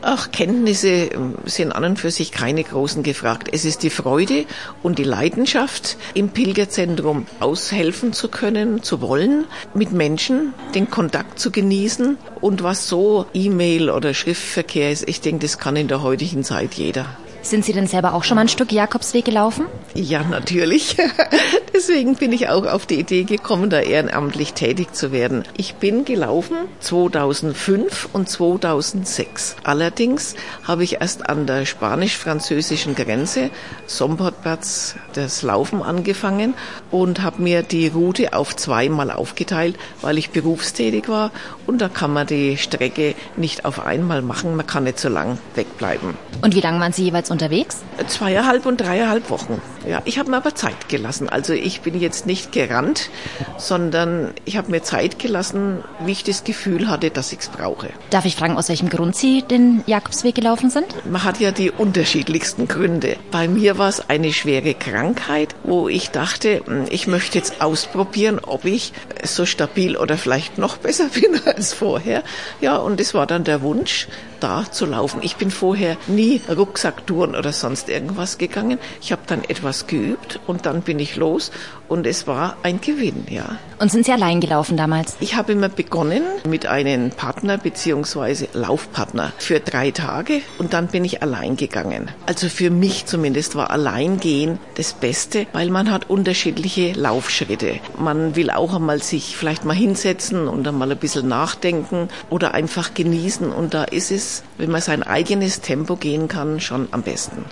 Ach, Kenntnisse sind an und für sich keine großen gefragt. Es ist die Freude und die Leidenschaft, im Pilgerzentrum aushelfen zu können, zu wollen, mit Menschen den Kontakt zu genießen. Und was so E-Mail oder Schriftverkehr ist, ich denke, das kann in der heutigen Zeit jeder. Sind Sie denn selber auch schon mal ein Stück Jakobsweg gelaufen? Ja, natürlich. Deswegen bin ich auch auf die Idee gekommen, da ehrenamtlich tätig zu werden. Ich bin gelaufen 2005 und 2006. Allerdings habe ich erst an der spanisch-französischen Grenze, Somportplatz, das Laufen angefangen und habe mir die Route auf 2 Mal aufgeteilt, weil ich berufstätig war. Und da kann man die Strecke nicht auf einmal machen, man kann nicht so lang wegbleiben. Und wie lange waren Sie jeweils unterwegs? 2,5 und 3,5 Wochen. Ja, ich habe mir aber Zeit gelassen. Also ich bin jetzt nicht gerannt, sondern ich habe mir Zeit gelassen, wie ich das Gefühl hatte, dass ich es brauche. Darf ich fragen, aus welchem Grund Sie den Jakobsweg gelaufen sind? Man hat ja die unterschiedlichsten Gründe. Bei mir war es eine schwere Krankheit, wo ich dachte, ich möchte jetzt ausprobieren, ob ich so stabil oder vielleicht noch besser bin als vorher. Ja, und es war dann der Wunsch, da zu laufen. Ich bin vorher nie Rucksacktouren oder sonst irgendwas gegangen. Ich habe dann etwas geübt und dann bin ich los und es war ein Gewinn, ja. Und sind Sie allein gelaufen damals? Ich habe immer begonnen mit einem Partner bzw. Laufpartner für 3 Tage und dann bin ich allein gegangen. Also für mich zumindest war Alleingehen das Beste, weil man hat unterschiedliche Laufschritte. Man will auch einmal sich vielleicht mal hinsetzen und einmal ein bisschen nachdenken oder einfach genießen und da ist es, wenn man sein eigenes Tempo gehen kann, schon am besten.